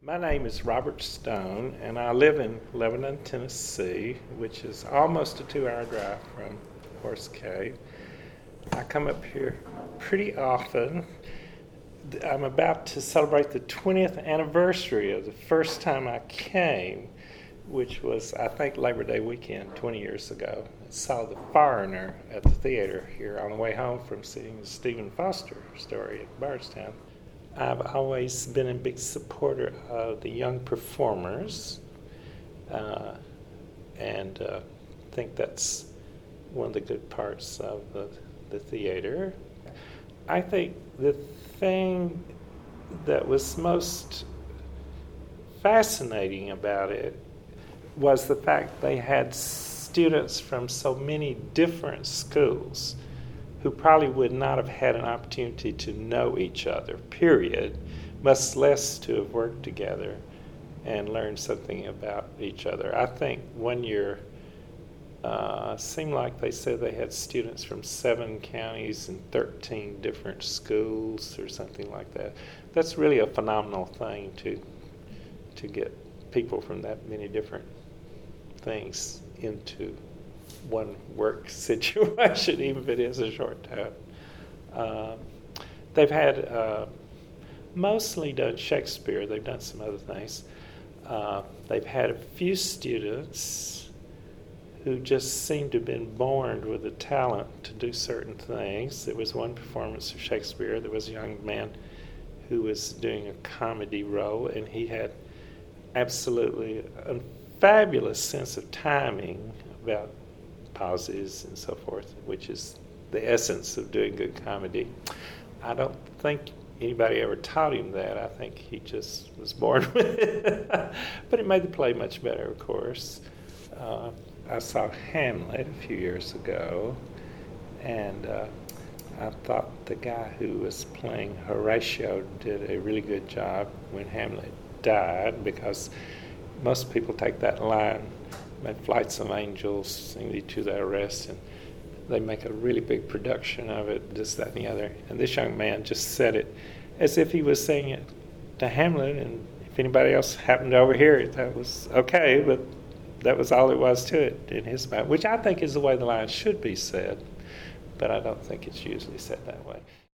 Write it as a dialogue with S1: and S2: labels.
S1: My name is Robert Stone, and I live in Lebanon, Tennessee, which is almost a 2-hour drive from Horse Cave. I come up here pretty often. I'm about to celebrate the 20th anniversary of the first time I came, which was, I think, Labor Day weekend 20 years ago. I saw The Foreigner at the theater here on the way home from seeing the Stephen Foster story at Bardstown. I've always been a big supporter of the young performers, and think that's one of the good parts of the theater. I think the thing that was most fascinating about it was the fact they had students from so many different schools who probably would not have had an opportunity to know each other, period, much less to have worked together and learned something about each other. I think one year seemed like they said they had students from 7 counties and 13 different schools or something like that. That's really a phenomenal thing to get people from that many different things into one work situation, even if it is a short time. They've had mostly done Shakespeare. They've done some other things. They've had a few students who just seemed to have been born with the talent to do certain things. There was one performance of Shakespeare. There was a young man who was doing a comedy role, and he had absolutely a fabulous sense of timing about pauses and so forth, which is the essence of doing good comedy. I don't think anybody ever taught him that. I think he just was born with it. But it made the play much better, of course. I saw Hamlet a few years ago, and I thought the guy who was playing Horatio did a really good job when Hamlet died, because most people take that line, Flights of Angels, sing thee to thy rest, and they make a really big production of it, this, that, and the other. And this young man just said it as if he was saying it to Hamlet, and if anybody else happened to overhear it, that was okay, but that was all it was to it in his mind, which I think is the way the line should be said, but I don't think it's usually said that way.